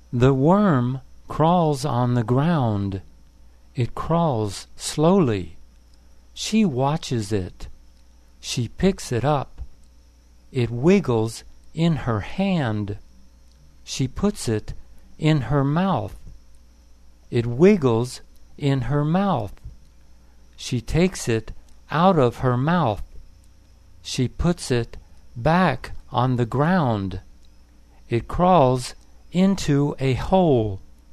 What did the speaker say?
The worm crawls on the ground. It crawls slowly. She watches it. She picks it up. It wiggles in her hand. She puts it in her mouth. It wiggles in her mouth. She takes it out of her mouth. She puts it back on the ground. It crawls into a hole.